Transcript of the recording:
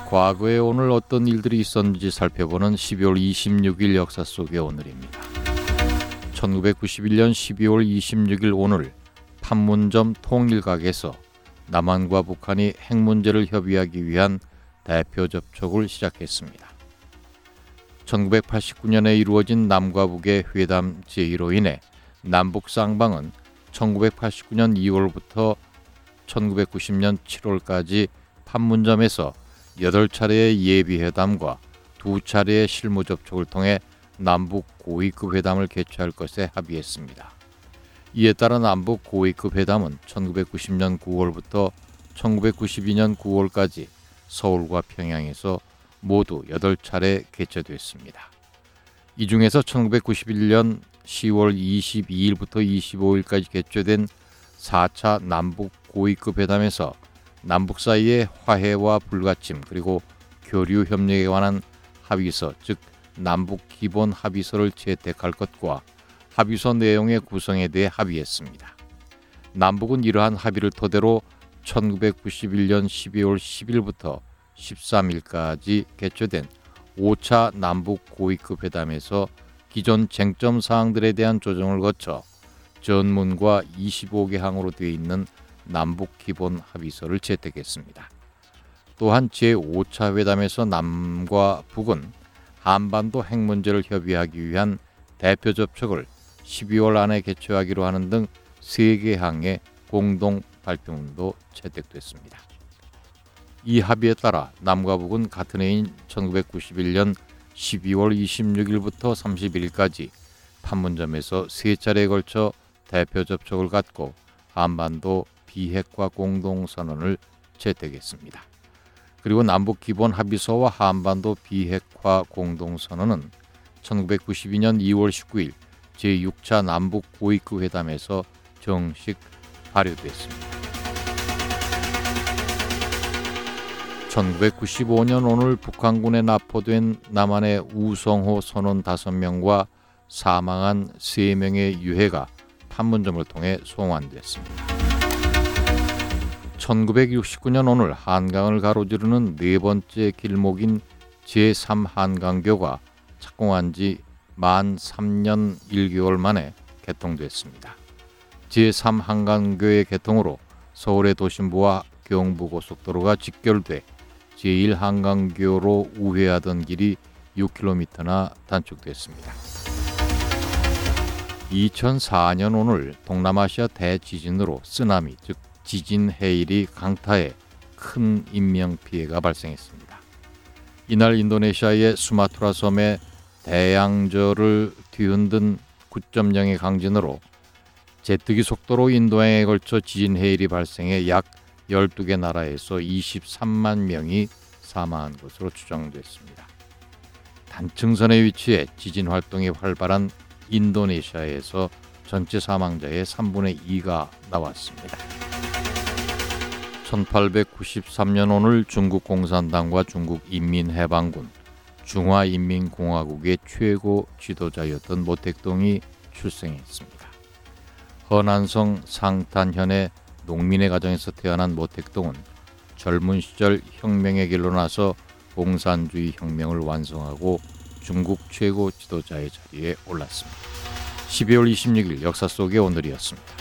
과거에 오늘 어떤 일들이 있었는지 살펴보는 12월 26일 역사 속의 오늘입니다. 1991년 12월 26일 오늘 판문점 통일각에서 남한과 북한이 핵 문제를 협의하기 위한 대표 접촉을 시작했습니다. 1989년에 이루어진 남과 북의 회담 제의로 인해 남북 쌍방은 1989년 2월부터 1990년 7월까지 판문점에서 8차례의 예비회담과 2차례의 실무 접촉을 통해 남북 고위급 회담을 개최할 것에 합의했습니다. 이에 따라 남북 고위급 회담은 1990년 9월부터 1992년 9월까지 서울과 평양에서 모두 8차례 개최됐습니다. 이 중에서 1991년 10월 22일부터 25일까지 개최된 4차 남북 고위급 회담에서 남북 사이의 화해와 불가침 그리고 교류 협력에 관한 합의서, 즉 남북 기본 합의서를 채택할 것과 합의서 내용의 구성에 대해 합의했습니다. 남북은 이러한 합의를 토대로 1991년 12월 10일부터 13일까지 개최된 5차 남북 고위급 회담에서 기존 쟁점 사항들에 대한 조정을 거쳐 전문과 25개 항으로 되어 있는 남북 기본 합의서를 채택했습니다. 또한 제5차 회담에서 남과 북은 한반도 핵 문제를 협의하기 위한 대표 접촉을 12월 안에 개최하기로 하는 등 3개 항의 공동 발표문도 채택됐습니다. 이 합의에 따라 남과 북은 같은 해인 1991년 12월 26일부터 31일까지 판문점에서 3차례에 걸쳐 대표 접촉을 갖고 한반도 비핵화 공동선언을 채택했습니다. 그리고 남북 기본 합의서와 한반도 비핵화 공동선언은 1992년 2월 19일 제6차 남북 고위급 회담에서 정식 발효됐습니다. 1995년 오늘 북한군에 납포된 남한의 우성호 선원 5명과 사망한 3명의 유해가 판문점을 통해 송환됐습니다. 1969년 오늘 한강을 가로지르는 네 번째 길목인 제3한강교가 착공한 지 만 3년 1개월 만에 개통됐습니다. 제3한강교의 개통으로 서울의 도심부와 경부고속도로가 직결돼 제1한강교로 우회하던 길이 6km나 단축됐습니다. 2004년 오늘 동남아시아 대지진으로 쓰나미, 즉 지진 해일이 강타해 큰 인명피해가 발생했습니다. 이날 인도네시아의 수마트라 섬에 대양저를 뒤흔든 9.0의 강진으로 제트기 속도로 인도양에 걸쳐 지진 해일이 발생해 약 12개 나라에서 23만 명이 사망한 것으로 추정됐습니다. 단층선에 위치해 지진 활동이 활발한 인도네시아에서 전체 사망자의 3분의 2가 나왔습니다. 1893년 오늘 중국 공산당과 중국 인민해방군, 중화인민공화국의 최고 지도자였던 모택동이 출생했습니다. 허난성 상탄현의 농민의 가정에서 태어난 모택동은 젊은 시절 혁명의 길로 나서 공산주의 혁명을 완성하고 중국 최고 지도자의 자리에 올랐습니다. 12월 26일 역사 속의 오늘이었습니다.